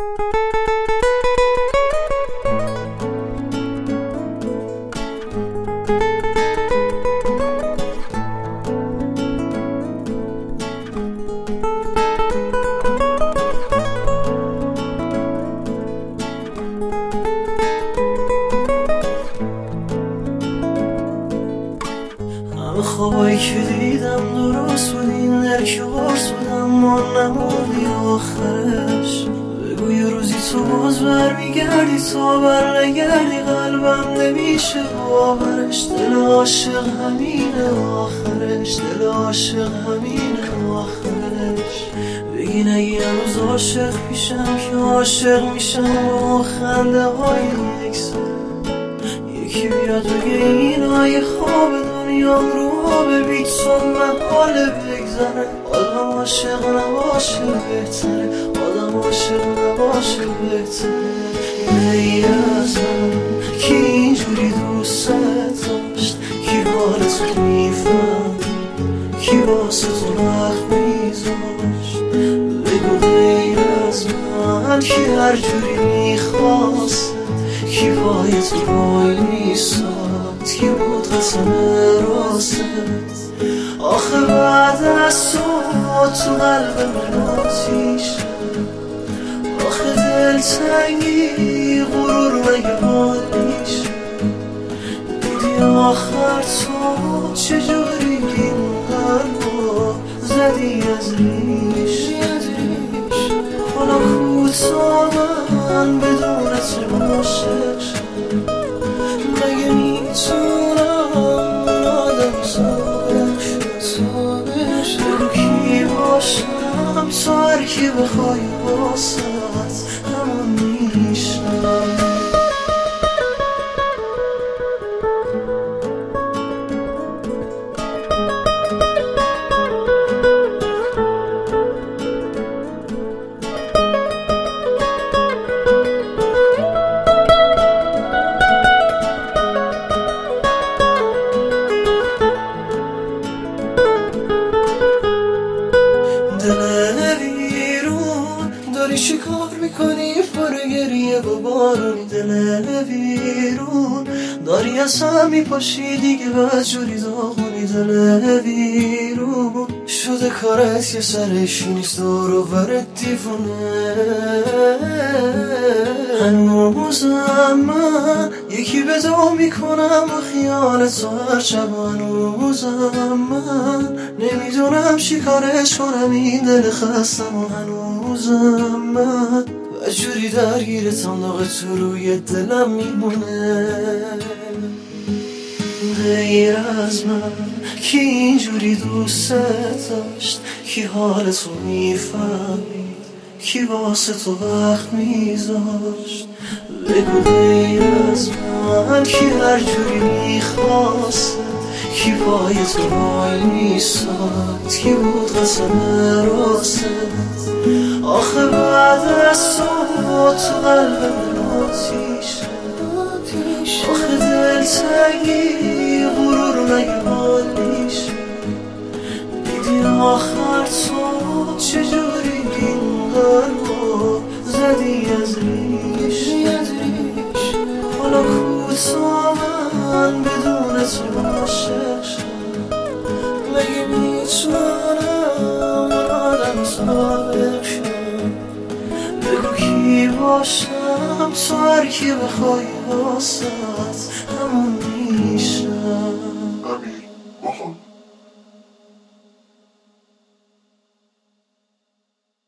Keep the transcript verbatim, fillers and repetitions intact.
همه خوابایی که دیدم درست بود، این در که قرص بود، اما نموندی آخرش. بگو یه روزی تو باز برمیگردی، تا بر نگردی قلبم نمیشه باورش. دل عاشق همینه آخرش، دل عاشق همینه آخرش. بگی نگی هنوز عاشق پیشم که عاشق میشم با خنده های یک سر. یکی بیاد بگه این های خواب دنیام رو ببین تو محاله بگذره. آدم عاشق نباشه بهتره، آدم عاشق نباشه بهتره. ای از من کی اینجوری دوست داشت، کی حالتو میفهم، کی واسه تو وقت میذاشت. بگو غیر از من کی هر جوری میخواست، کی پای تو وای میستاد، کی بود قسم راست. آخه بعد از تو تو قلب من آتیشه، آخه دلتنگی غرور مگه حال میشه. دیدی آخر تو چجوری این قلبو زدی از ریش. حالا کوتا من بدون تو عاشق شدم، مگه میتونم اون آدم صادق شد. بگو کی باشم تو هر کی بخوای واسط همون میشم. دل ویرون داری شکار میکنی پر گریه و بارونی. دل ویرون داری از هم میپاشی دیگه بدجوری داغونی. دل ویرون شده کارت یه سرش نیست دور و برت دیوونه. هنوزم من یکی به دو میکنم و خیال تو هر شب. هنوزم من نمیدونم چی کارش کنم این دل خستم. و هنوزم من بجوری درگیرتم داغ تو روی دلم میمونه. غیر از من کی اینجوری دوست داشت، کی حالتو میفهمید، کی واسه تو وقت میذاشت. بگو غیر از من کی هر جوری میخواست، کی پای تو وای میستاد، کی بود قسم راست. آخه بعد از تو تو قلب من آتیشه، آخه دلتنگی غرور مگه حال میشه. دیدی آخر تو چجوری این قلبو زدی از ریش. حالا کوتا من بدون تو عاشق شدم، مگه میتونم اون آدم صادق شدم. بگو کی باشم تو هر کی بخوای واسط همون